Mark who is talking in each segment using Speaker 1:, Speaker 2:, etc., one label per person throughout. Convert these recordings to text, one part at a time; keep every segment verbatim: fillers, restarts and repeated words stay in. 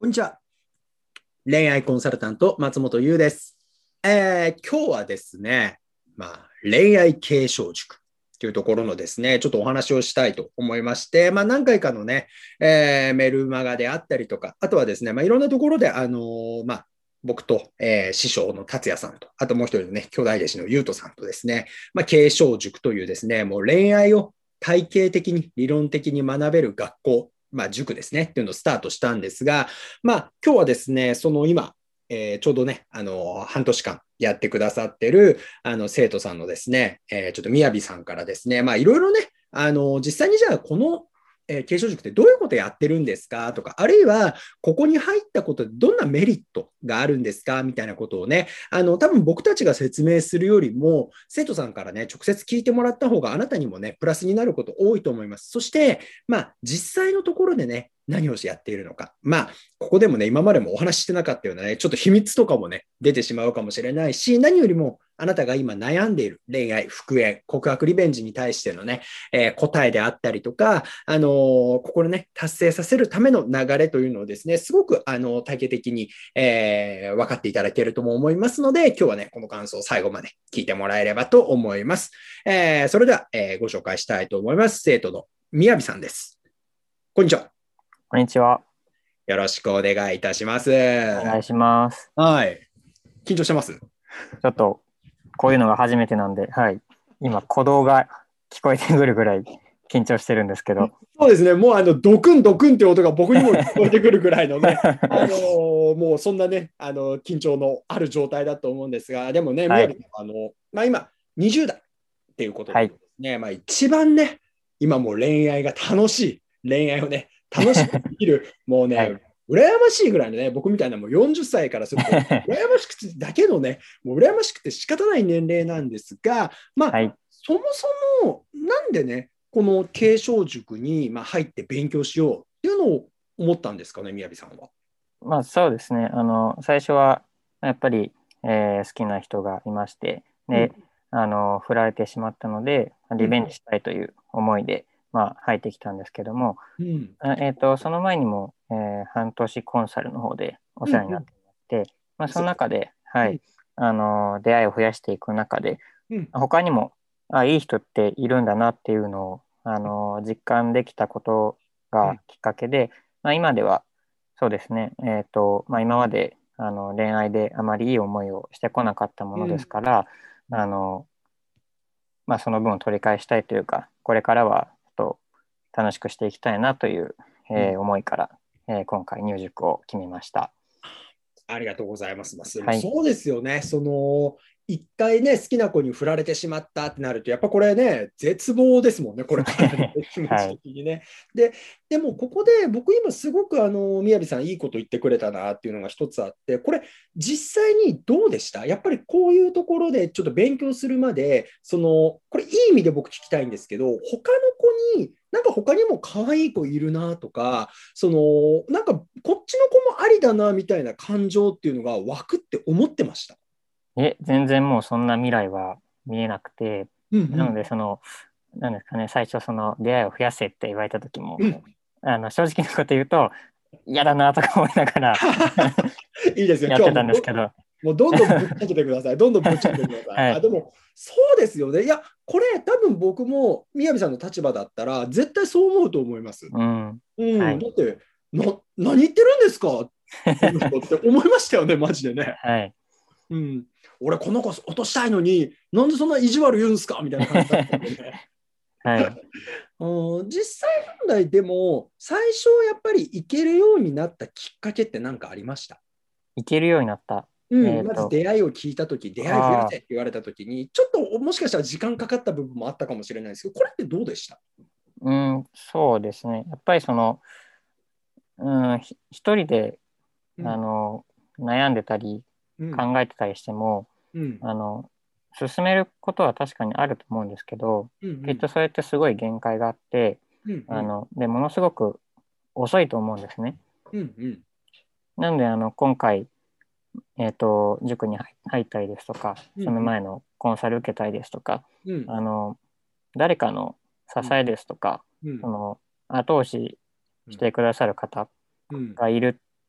Speaker 1: こんにちは。恋愛コンサルタント、松本優です。えー、今日はですね、まあ、恋愛継承塾というところのですね、ちょっとお話をしたいと思いまして、まあ、何回かのね、えー、メルマガであったりとか、あとはですね、まあ、いろんなところで、あのー、まあ、僕と、えー、師匠の達也さんと、あともう一人のね、兄弟弟子の優斗さんとですね、まあ、継承塾というですね、もう恋愛を体系的に、理論的に学べる学校、まあ、塾ですね、っていうのをスタートしたんですが、まあ、今日はですね、その今、えー、ちょうどね、あの、半年間やってくださってる、あの、生徒さんのですね、えー、ちょっとみやびさんからですね、まあ、いろいろね、あの、実際にじゃあ、この、えー、継承塾ってどういうことやってるんですかとか、あるいは、ここに入ったことでどんなメリットがあるんですかみたいなことをね、あの、多分僕たちが説明するよりも、生徒さんからね、直接聞いてもらった方があなたにもね、プラスになること多いと思います。そして、まあ、実際のところでね、何をやっているのか。まあ、ここでもね、今までもお話ししてなかったようなね、ちょっと秘密とかもね、出てしまうかもしれないし、何よりもあなたが今悩んでいる恋愛、復縁、告白リベンジに対してのね、えー、答えであったりとか、あのー、ここでね、達成させるための流れというのをですね、すごく、あのー、体系的に、えー、分かっていただけるとも思いますので、今日はね、この感想を最後まで聞いてもらえればと思います。えー、それでは、えー、ご紹介したいと思います。生徒のみやびさんです。こんにちは。
Speaker 2: こんにちは。
Speaker 1: よろしくお願いいたします。
Speaker 2: お願いします。
Speaker 1: はい。緊張してます？
Speaker 2: ちょっと、こういうのが初めてなんで、はい。今、鼓動が聞こえてくるぐらい緊張してるんですけど。
Speaker 1: そうですね。もうあの、ドクンドクンって音が僕にも聞こえてくるぐらいのね、あのーもうそんなね、あの、緊張のある状態だと思うんですが、でもね、み
Speaker 2: はい。
Speaker 1: やびさんはあの、まあ今、にじゅう代っていうことでで
Speaker 2: はい。
Speaker 1: すね、まあ一番ね、今もう恋愛が楽しい、恋愛をね、楽しくできる、もう
Speaker 2: はい。
Speaker 1: ね、羨ましいぐらいのね、僕みたいなもうよんじゅっさいからすると、羨ましくてだけのね、もう羨ましくて仕方ない年齢なんですが、まあ、
Speaker 2: はい。
Speaker 1: そもそも、なんでね、この継承塾にまあ入って勉強しようっていうのを思ったんですかね、みやびさんは。
Speaker 2: まあ、そうですね。あの、最初は、やっぱり、えー好きな人がいまして、で、
Speaker 1: うん、
Speaker 2: あの、振られてしまったので、
Speaker 1: うん、
Speaker 2: リベンジしたいという思いで、まあ、入ってきたんですけども、
Speaker 1: うん、
Speaker 2: あえっと、その前にも、えー半年コンサルの方でお
Speaker 1: うん、うん。
Speaker 2: 世話になっていまして、まあ、そ
Speaker 1: そうです。
Speaker 2: の中で、は
Speaker 1: うん、
Speaker 2: い、あの、出会いを増やしていく中で、
Speaker 1: うん、
Speaker 2: 他にも、あ、いい人っているんだなっていうのを、あの、実感できたこと
Speaker 1: うん、
Speaker 2: がきっかけで、まあ、今では、そうですね、えっと、まあ、今まで、あの、恋愛であまりいい思いをしてこなかったものです
Speaker 1: うん、
Speaker 2: から、
Speaker 1: うん。
Speaker 2: あの、まあ、その分を取り返したいというか、これからは、ちょっと楽しくしていきたいなという、えー思いから、えー今回入塾を決めました。
Speaker 1: ありがとうございます。まあ、でも
Speaker 2: はい。
Speaker 1: そうですよね。その、一回ね、好きな子に振られてしまったってなると、やっぱこれね、絶望ですもんね、これからね、気持ち
Speaker 2: はい。
Speaker 1: 的にね。で、でもここで僕今すごくあの、みやびさんいいこと言ってくれたなっていうのが一つあって、これ実際にどうでした？やっぱりこういうところでちょっと勉強するまで、その、これいい意味で僕聞きたいんですけど、他の子に、なんか他にも可愛い子いるなとか、その、なんか、こっちの子もありだな、みたいな感情っていうのが湧くって思ってました。
Speaker 2: え、全然もうそんな未来は見えなくて、なの
Speaker 1: うん
Speaker 2: で、その、なんですかね、最初その出会いを増やせって言われた時も、
Speaker 1: うん。うん。
Speaker 2: あの、正直なこと言うと、嫌だなとか思いながら
Speaker 1: いいですよ。
Speaker 2: やってた
Speaker 1: 今日はもうど、
Speaker 2: んですけど。
Speaker 1: もうどんどんぶっちゃけてください。どんどんぶっちゃけてください。あ、
Speaker 2: はい。
Speaker 1: でも、そうですよね。いや、これ多分僕も、みやびさんの立場だったら、絶対そう思うと思います。
Speaker 2: うん。
Speaker 1: うん。
Speaker 2: はい。
Speaker 1: だって、な、何言ってるんですかこの人って思いましたよね、マジでね。
Speaker 2: はい。
Speaker 1: うん。俺、この子落としたいのに、なんでそんな意地悪言うんすかみたいな感じだったんでね。
Speaker 2: はい。
Speaker 1: うん、実際問題でも、最初やっぱり行けるようになったきっかけって何かありました？
Speaker 2: いけるようになった。
Speaker 1: うん、まず
Speaker 2: えっと、
Speaker 1: 出会いを聞いたとき、出会い増や
Speaker 2: ああ、
Speaker 1: せって言われたときに、ちょっともしかしたら時間かかった部分もあったかもしれないですけど、これってどうでした？
Speaker 2: うん、そうですね。やっぱりその、うん、ひ一人で、
Speaker 1: うん、
Speaker 2: あの、悩んでたり、
Speaker 1: うん、
Speaker 2: 考えてたりしても、
Speaker 1: うん、
Speaker 2: あの、進めることは確かにあると思うんですけど、
Speaker 1: うん、うん、
Speaker 2: きっとそれってすごい限界があって、
Speaker 1: うん、うん、
Speaker 2: あの、で、ものすごく遅いと思うんですね。
Speaker 1: うん、うん、
Speaker 2: なので、あの、今回、えっと、塾に入入ったりですとか、
Speaker 1: うん、
Speaker 2: その
Speaker 1: うん、
Speaker 2: 前のコンサル受けたりですとか、
Speaker 1: うん、
Speaker 2: あの、誰かの支えですとか、
Speaker 1: うん、
Speaker 2: その、後押ししてくださる方
Speaker 1: うん、
Speaker 2: がいるっ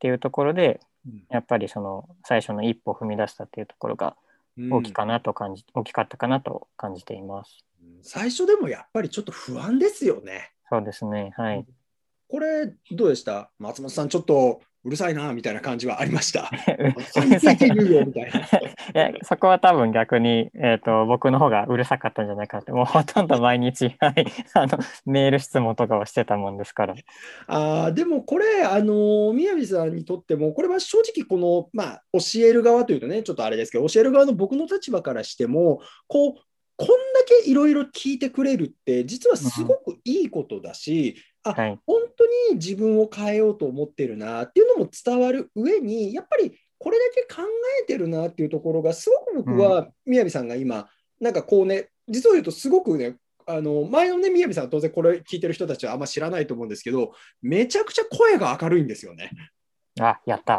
Speaker 2: っていうところで、
Speaker 1: うん
Speaker 2: やっぱりその最初の一歩を踏み出したっていうところが大きかなと感じ、大きかったかなと感じています。
Speaker 1: 最初でもやっぱりちょっと不安ですよね。
Speaker 2: そうですね。はい。
Speaker 1: これどうでした？松本さんちょっとうるさいなみたいな感じはありました？
Speaker 2: うるさい。
Speaker 1: 最低限言うよみたいな。
Speaker 2: いや、そこは多分逆に、えーと、僕の方がうるさかったんじゃないかなって、もうほとんど毎日、はい、あのメール質問とかをしてたもんですから。
Speaker 1: あでもこれ、あの宮城さんにとっても、これは正直この、まあ、教える側というとね、ちょっとあれですけど、教える側の僕の立場からしても、こう、こんだけいろいろ聞いてくれるって、実はすごくいいことだし、うん、あ、
Speaker 2: はい、
Speaker 1: 本当に自分を変えようと思ってるなっていうのも伝わる上に、やっぱりこれだけ考えてるなっていうところが、すごく僕は、宮城さんが今、なんかこうね、実を言うとすごくね、あの前のね、宮城さんは当然これ聞いてる人たちはあんま知らないと思うんですけど、めちゃくちゃ声が明るいんですよね。
Speaker 2: あ、やった。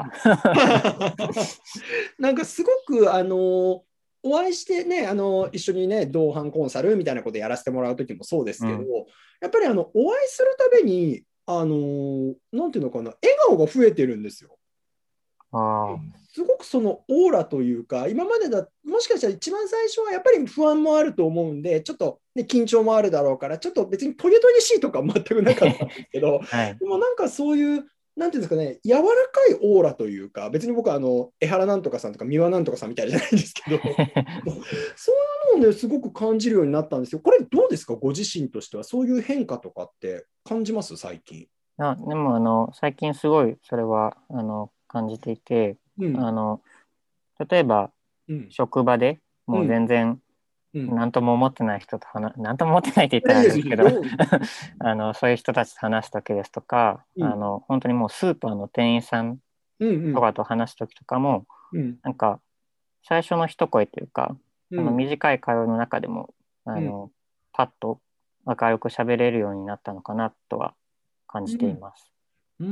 Speaker 1: なんかすごく、あのお会いしてね、あの一緒にね、同伴コンサルみたいなことやらせてもらう時もそうですけど、
Speaker 2: うん、
Speaker 1: やっぱりあのお会いするたびに、あのなんていうのかな、笑顔が増えてるんですよ。
Speaker 2: あ
Speaker 1: すごくそのオーラというか、今までだ、もしかしたら一番最初はやっぱり不安もあると思うんで、ちょっと、ね、緊張もあるだろうから、ちょっと別にトゲトゲしいとか全くなかったんですけど、
Speaker 2: はい、
Speaker 1: でもなんかそういう、なんていうんですかね、柔らかいオーラというか、別に僕はあの江原なんとかさんとか三輪なんとかさんみたいじゃないですけど、そういうのをね、すごく感じるようになったんですよ。これどうですか、ご自身としては、そういう変化とかって感じます、最近？
Speaker 2: あ、でもあの最近すごいそれはあの感じていて、
Speaker 1: うん、
Speaker 2: あの例えば
Speaker 1: うん、
Speaker 2: 職場でもう
Speaker 1: うん、
Speaker 2: 全然
Speaker 1: うん。
Speaker 2: 何とも思ってない人と話、何とも思ってないって言ったらあ
Speaker 1: いやいや
Speaker 2: れですけど
Speaker 1: いやよ
Speaker 2: あのそういう人たちと話す時ですとか、
Speaker 1: うん、
Speaker 2: あの本当にもうスーパーの店員さん
Speaker 1: うん、うん、
Speaker 2: とかと話す時とかも、
Speaker 1: うん、
Speaker 2: なんか最初の一声というか、あの
Speaker 1: うん、
Speaker 2: 短い会話の中でもあ
Speaker 1: うん。
Speaker 2: のパッと明るく喋れるようになったのかなとは感じてい
Speaker 1: うん、
Speaker 2: ます。
Speaker 1: うん、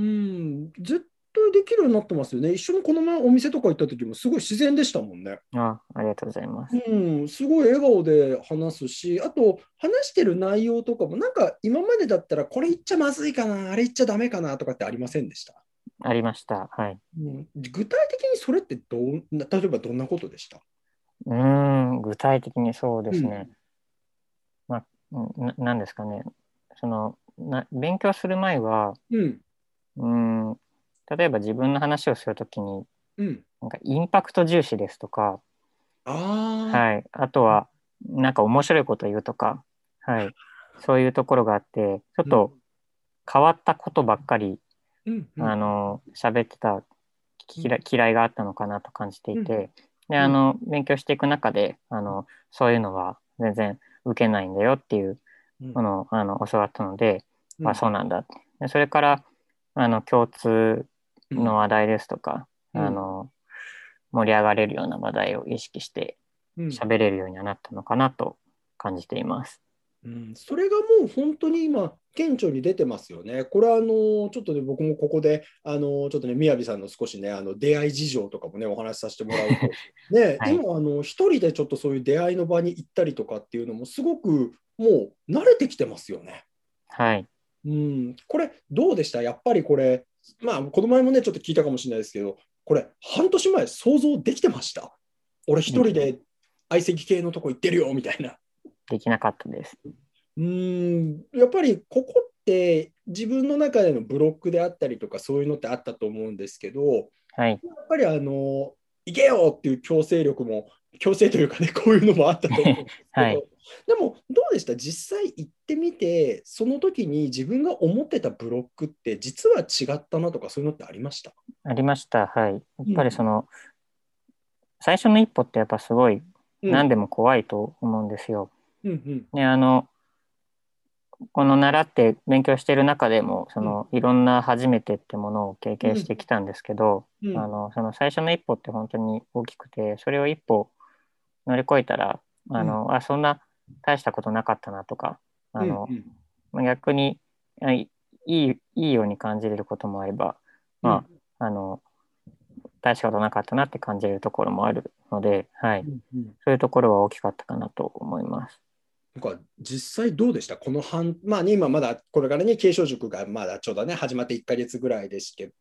Speaker 1: 絶対できるようになってますよね。一緒にこの前お店とか行った時もすごい自然でしたもんね。
Speaker 2: あ、ありがとうございます。
Speaker 1: うん、すごい笑顔で話すし、あと話してる内容とかもなんか今までだったらこれ言っちゃまずいかな、あれ言っちゃダメかなとかってありませんでした？
Speaker 2: ありました。はい。
Speaker 1: うん、具体的にそれってどうな、例えばどんなことでした？
Speaker 2: うーん、具体的にそうで
Speaker 1: うん、
Speaker 2: すね。まあ、な、なんですかね。その、な、勉強する前は、
Speaker 1: うん、
Speaker 2: うーん、例えば自分の話をするときに、
Speaker 1: うん。
Speaker 2: なんかインパクト重視ですとか、
Speaker 1: あ
Speaker 2: はい。あとは、なんか面白いことを言うとか、はい。そういうところがあって、ちょっ
Speaker 1: あ、うん、
Speaker 2: と変わったことばっかり、
Speaker 1: うん、うん、
Speaker 2: あの、喋ってた
Speaker 1: うん、
Speaker 2: 嫌い、嫌いがあったのかなと感じてい
Speaker 1: うん、
Speaker 2: て、で、
Speaker 1: うん、
Speaker 2: あの、勉強していく中で、あの、そういうのは全然受けないんだよっていう
Speaker 1: うん、
Speaker 2: ものを、あの、教わったので、あ、
Speaker 1: うん、
Speaker 2: そうなんだって。で、それから、あの、共通
Speaker 1: うん、
Speaker 2: の話題ですとか、
Speaker 1: うん、
Speaker 2: あの、盛り上がれるような話題を意識して
Speaker 1: うん。
Speaker 2: 喋れるようにはなったのかなと感じています。
Speaker 1: うん、それがもう本当に今、顕著に出てますよね。これはあのちょっとね、僕もここで、あのちょっとね、みやびさんの少しね、あの出会い事情とかもね、お話しさせてもらうと、ね、
Speaker 2: はい。
Speaker 1: 今、あの一人でちょっとそういう出会いの場に行ったりとかっていうのも、すごくもう慣れてきてますよね。
Speaker 2: はい。
Speaker 1: うん、これ、どうでした？やっぱりこれ、まあ、この前もね、ちょっと聞いたかもしれないですけど、これ、半年前、想像できてました？俺、一
Speaker 2: でき、
Speaker 1: 人で相席系のとこ行ってるよみたいな。
Speaker 2: できなかったです。
Speaker 1: うーん、やっぱりここって自分の中でのブロックであったりとかそういうのってあったと思うんですけど、
Speaker 2: はい。
Speaker 1: やっぱりあの、行けよっていう強制力も、強制というかね、こういうのもあったと思うんですけ
Speaker 2: はい。
Speaker 1: ど、でもどうでした？実際行ってみて、その時に自分が思ってたブロックって実は違ったなとかそういうのってありました？
Speaker 2: ありました。はい。やっ
Speaker 1: うん、
Speaker 2: ぱりその、最初の一歩ってやっぱすごい
Speaker 1: うん、
Speaker 2: 何でも怖いと思うんですよ。
Speaker 1: うん、うん、
Speaker 2: ね、あの、この習って勉強している中でも、そ
Speaker 1: うん、
Speaker 2: のいろんな初めてってものを経験し
Speaker 1: うん、
Speaker 2: てきたんですけど、
Speaker 1: うん、
Speaker 2: あの、その最初の一歩って本当に大きくて、それを一歩乗り越えたら、
Speaker 1: うん、
Speaker 2: あの、あ、そんな大したことなかったなとか、あ
Speaker 1: うん、
Speaker 2: の、まあ逆にあいい、いいように感じれることもあれば、
Speaker 1: うん、
Speaker 2: まあ、あの、大したことなかったなって感じるところもあるので、はい。
Speaker 1: うん。
Speaker 2: そういうところは大きかったかなと思います。
Speaker 1: なんか実際どうでした？この半、まあね、今まだこれからね、継承塾がまだちょうどね、始まっていっかげつぐらいですけ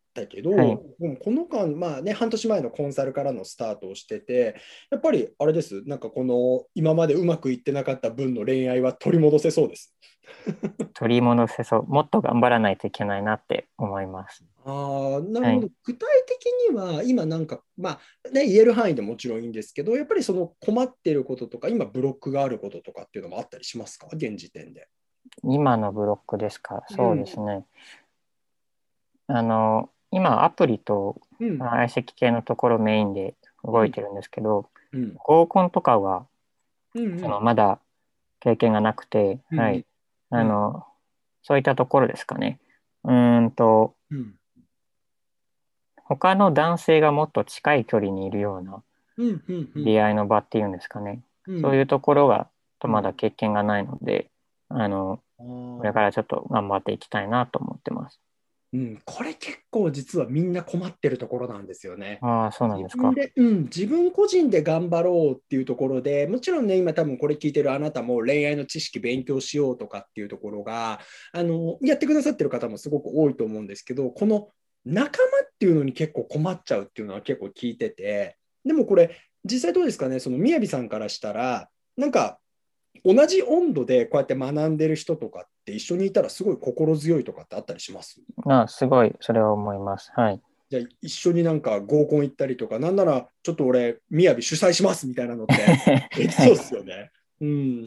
Speaker 1: たけど、
Speaker 2: はい。
Speaker 1: もうこの間、まあね、半年前のコンサルからのスタートをしてて、やっぱりあれです、なんかこの今までうまくいってなかった分の恋愛は取り戻せそうです。
Speaker 2: 取り戻せそう。もっと頑張らないといけないなって思います。
Speaker 1: ああ、なる
Speaker 2: はい。
Speaker 1: ほど。具体的には、今なんか、まあね、言える範囲でもちろんいいんですけど、やっぱりその困ってることとか、今ブロックがあることとかっていうのもあったりしますか、現時点で。
Speaker 2: 今のブロックですか。そうで
Speaker 1: うん、
Speaker 2: すね。あの、今、アプリと
Speaker 1: うん、
Speaker 2: あ相席系のところメインで
Speaker 1: うん、
Speaker 2: 動いてるんですけど、
Speaker 1: うん、
Speaker 2: 合コンとかは、
Speaker 1: うん、う
Speaker 2: その、
Speaker 1: ん、
Speaker 2: まだ経験がなくて、
Speaker 1: うん、
Speaker 2: はい。
Speaker 1: うん、
Speaker 2: あの、そういったところですかね。うーんと、
Speaker 1: うん、
Speaker 2: 他の男性がもっと近い距離にいるような
Speaker 1: うん、うん、うん、
Speaker 2: 出会いの場っていうんですかね。
Speaker 1: うん、
Speaker 2: そういうところが、と
Speaker 1: うん。
Speaker 2: まだ経験がないので、あの、
Speaker 1: あ
Speaker 2: これか
Speaker 1: ー、
Speaker 2: らちょっと頑張っていきたいなと思ってます。
Speaker 1: うん、これ結構実はみんな困ってるところなんですよね。
Speaker 2: ああ、そうなんですか。
Speaker 1: 自分で、うん、自分個人で頑張ろうっていうところで、もちろんね、今多分これ聞いてるあなたも恋愛の知識勉強しようとかっていうところが、あの、やってくださってる方もすごく多いと思うんですけど、この仲間っていうのに結構困っちゃうっていうのは結構聞いてて、でもこれ、実際どうですかね、そのみやびさんからしたら、なんか同じ温度でこうやって学んでる人とかって一緒にいたらすごい心強いとかってあったりします？
Speaker 2: あ、すごい、それは思います。はい。
Speaker 1: じゃあ一緒になんか合コン行ったりとか、なんならちょっと俺、みやび主催しますみたいなのってできそうで
Speaker 2: はい。
Speaker 1: すよね。うん。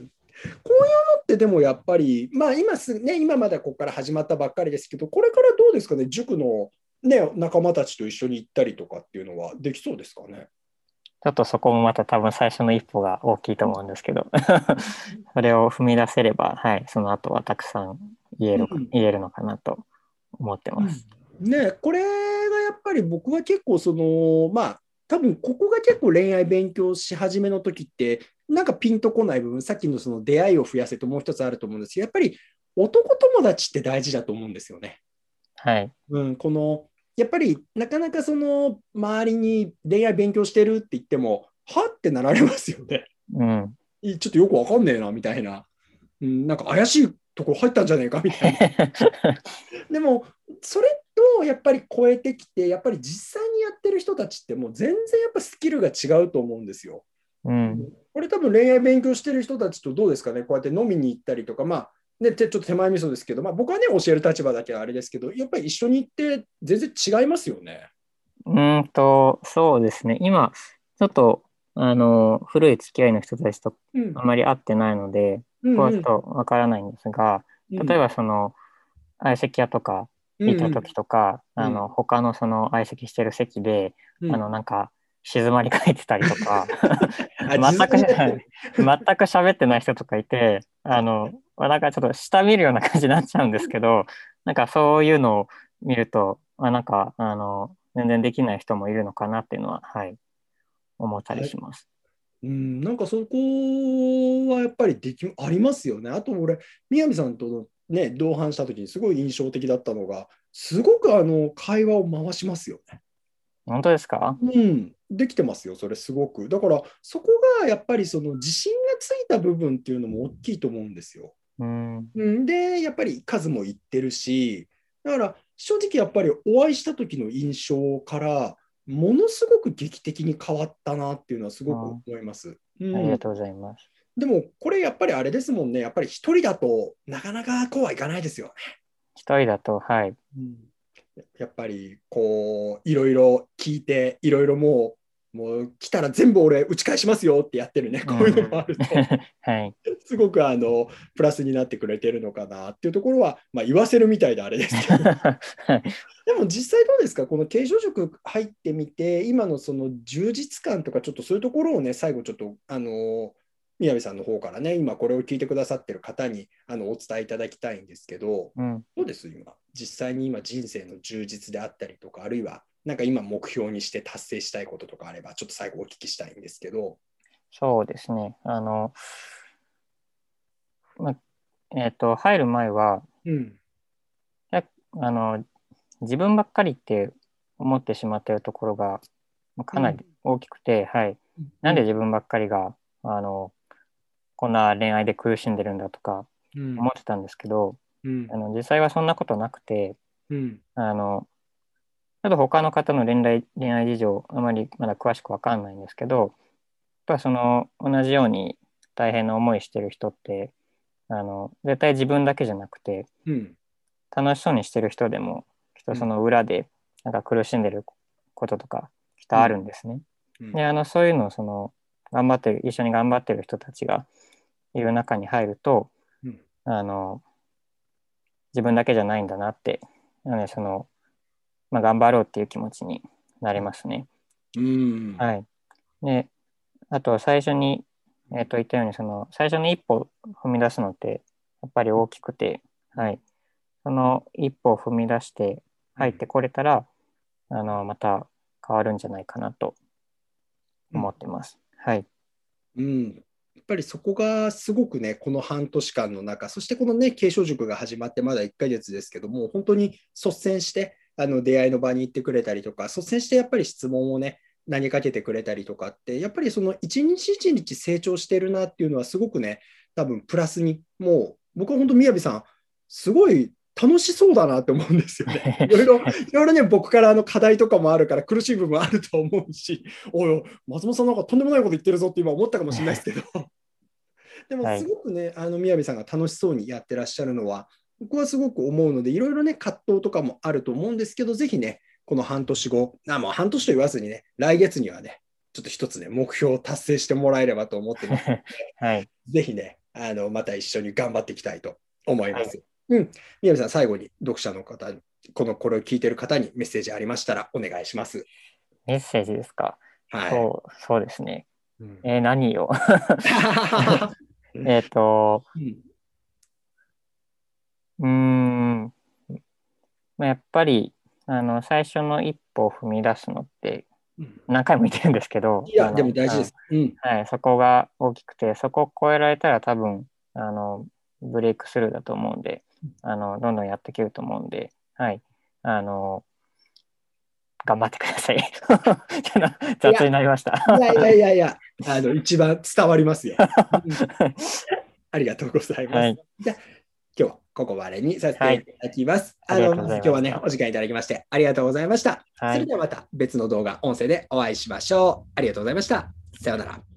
Speaker 1: こういうのってでもやっぱり、まあ今すね、今まだここから始まったばっかりですけど、これからどうですかね、塾の、ね、仲間たちと一緒に行ったりとかっていうのはできそうですかね。
Speaker 2: ちょっとそこもまた多分最初の一歩が大きいと思うんですけど、
Speaker 1: うん
Speaker 2: それを踏み出せれば、はい、その後はたくさん言えるか、
Speaker 1: うん
Speaker 2: 言えるのかなと思って
Speaker 1: うん、
Speaker 2: ます。
Speaker 1: ね、これがやっぱり僕は結構その、まあ、多分ここが結構恋愛勉強し始めの時って、なんかピンとこない部分、さっきのその出会いを増やせともう一つあると思うんですけど、やっぱり男友達って大事だと思うんですよね。
Speaker 2: はい。
Speaker 1: うん、この、やっぱりなかなかその周りに恋愛勉強してるって言っても、はってなられますよね。
Speaker 2: うん。
Speaker 1: ちょっとよくわかんねえな、みたいな。うん、なんか怪しいところ入ったんじゃねえか、みたいな。でも、それとやっぱり超えてきて、やっぱり実際にやってる人たちってもう全然やっぱスキルが違うと思うんですよ。
Speaker 2: うん。
Speaker 1: これ多分恋愛勉強してる人たちとどうですかね、こうやって飲みに行ったりとか、まあ、ね、ちょっと手前味噌ですけど、まあ、僕はね、教える立場だけはあれですけど、やっぱり一緒に行って全然違いますよね。
Speaker 2: うーんと、そうですね。今、ちょっと、あの、古い付き合いの人たちと
Speaker 1: うん、
Speaker 2: あまり会ってないので、ここはちょっ
Speaker 1: うん、
Speaker 2: とわからないんですが、
Speaker 1: うん、
Speaker 2: 例えばその、相席屋とか
Speaker 1: うん、
Speaker 2: 行った
Speaker 1: うん、
Speaker 2: 時とか、あの、
Speaker 1: うん、
Speaker 2: 他のその相席してる席で、あの、
Speaker 1: うん。
Speaker 2: なんか、静まり返ってたりとか、
Speaker 1: あ、
Speaker 2: 全く、
Speaker 1: 地蔵になってる。
Speaker 2: 全く喋ってない人とかいて、あの、なんかちょっと下見るような感じになっちゃうんですけど、なんかそういうのを見ると、あ、なんか、あの、全然できない人もいるのかなっていうのは、はい、思ったり
Speaker 1: はい。
Speaker 2: します。
Speaker 1: うん、なんかそこはやっぱりでき、ありますよね。あと俺、宮見さんとのね、同伴した時にすごい印象的だったのが、すごくあの会話を回しますよね。
Speaker 2: 本当ですか？
Speaker 1: うん、できてますよ、それすごく。だからそこがやっぱりその自信がついた部分っていうのも大きいと思うんですよ。
Speaker 2: うん、
Speaker 1: うん、で、やっぱり数もいってるし、だから正直やっぱりお会いした時の印象から、ものすごく劇的に変わったなっていうのはすごく
Speaker 2: うん、
Speaker 1: 思います。うん、
Speaker 2: ありがとうございます。
Speaker 1: でも、これやっぱりあれですもんね。やっぱり一人だとなかなかこうはいかないですよね。
Speaker 2: 一人だと、はい。
Speaker 1: うん、やっぱりこう、いろいろ聞いて、いろいろもう、もう来たら全部俺打ち返しますよってやってるね。
Speaker 2: う
Speaker 1: こういうの
Speaker 2: ん。
Speaker 1: もあると、
Speaker 2: はい。
Speaker 1: すごくあの、プラスになってくれてるのかなっていうところは、まあ言わせるみたいであれですけど。
Speaker 2: はい。
Speaker 1: でも実際どうですか、この継承塾入ってみて、今のその充実感とか、ちょっとそういうところをね、最後ちょっと、あの、宮部さんの方からね、今これを聞いてくださってる方にあのお伝えいただきたいんですけど、
Speaker 2: うん。
Speaker 1: どうです今、実際に今人生の充実であったりとか、あるいはなんか今目標にして達成したいこととかあれば、ちょっと最後お聞きしたいんですけど。
Speaker 2: そうですね。あの、ま、えっと、入る前は、
Speaker 1: うん。
Speaker 2: やあの、自分ばっかりって思ってしまっているところがまかなり
Speaker 1: うん。
Speaker 2: 大きくて、はい。なんで
Speaker 1: うん。
Speaker 2: 自分ばっかりが、あの、こんな恋愛で苦しんでるんだとか
Speaker 1: うん。
Speaker 2: 思ってたんですけど、
Speaker 1: うん。
Speaker 2: あの、実際はそんなことなくて、
Speaker 1: うん。
Speaker 2: あの、 ちょっと他の方の恋愛、恋愛事情、あまりまだ詳しくわかんないんですけど、やっぱその同じように大変な思いしてる人って、あの、絶対自分だけじゃなくて、
Speaker 1: うん。
Speaker 2: 楽しそうにしてる人でも、きっとそ
Speaker 1: うん。
Speaker 2: の裏でなんか苦しんでることとか、きっとあ
Speaker 1: うん。
Speaker 2: るんですね。で、
Speaker 1: うん。
Speaker 2: あの、そういうのをその、頑張ってる、一緒に頑張ってる人たちがいる中に入ると、
Speaker 1: うん。
Speaker 2: あの、自分だけじゃないんだなって、なのでその、まあ、頑張ろうっていう気持ちになりますね。
Speaker 1: うん。
Speaker 2: はい。で、あと最初に、えっと、言ったように、その、最初の一歩踏み出すのって、やっぱり大きくて、はい。その一歩を踏み出して入ってこれたら、あの、また変わるんじゃないかなと
Speaker 1: うん。
Speaker 2: 思ってます。はい。
Speaker 1: うん。やっぱりそこがすごくね、この半年間の中、そしてこのね、継承塾が始まってまだいっかげつですけども、本当に率先して、あの出会いの場に行ってくれたりとか、率先してやっぱり質問をね、投げかけてくれたりとかって、やっぱりその一日一日成長してるなっていうのはすごくね、多分プラスに、もう僕は本当、みやびさん、すごい楽しそうだなって思うんですよね。いろいろ、いろいろね、僕からあの課題とかもあるから苦しい部分あると思うし、おい、松本さんなんかとんでもないこと言ってるぞって今思ったかもしれないですけど、でも
Speaker 2: はい。
Speaker 1: すごくね、あの、みやびさんが楽しそうにやってらっしゃるのは、僕はすごく思うので、いろいろね、葛藤とかもあると思うんですけど、ぜひね、この半年後、あ、もう半年と言わずにね、来月にはね、ちょっと一つね、目標を達成してもらえればと思ってます。
Speaker 2: はい。
Speaker 1: ぜひね、あの、また一緒に頑張っていきたいと思い
Speaker 2: はい。
Speaker 1: ます。うん。みやびさん、最後に読者の方に、この、これを聞いている方にメッセージありましたらお願いします。
Speaker 2: メッセージですか？
Speaker 1: はい。
Speaker 2: そう、そうですね。
Speaker 1: うん。
Speaker 2: えー何をえっと、
Speaker 1: うん。
Speaker 2: うーん、まあやっぱり、あの、最初の一歩を踏み出すのって、
Speaker 1: うん。
Speaker 2: 何回も言ってるんですけど、
Speaker 1: いや、で
Speaker 2: あの、うん、
Speaker 1: も大事です。うん。
Speaker 2: はい、そこが大きくて、そこを超えられたら多分、あの、ブレイクスルーだと思うんで、あの、どんどんやっていけると思うんで、はい、あの、頑張ってください。ちょっと
Speaker 1: いや、
Speaker 2: 雑になりました。
Speaker 1: いやいやいやいや、あの、一番伝わりますよ。うん。ありがとうございます。
Speaker 2: はい、
Speaker 1: じゃあ、今日はここまでにさせ
Speaker 2: はい、
Speaker 1: ていただきます。あの、
Speaker 2: ありがとうご
Speaker 1: まず今日はね、
Speaker 2: ざいました。
Speaker 1: お時間いただきましてありがとうございました。そ
Speaker 2: はい。
Speaker 1: れではまた別の動画、音声でお会いしましょう。ありがとうございました。さようなら。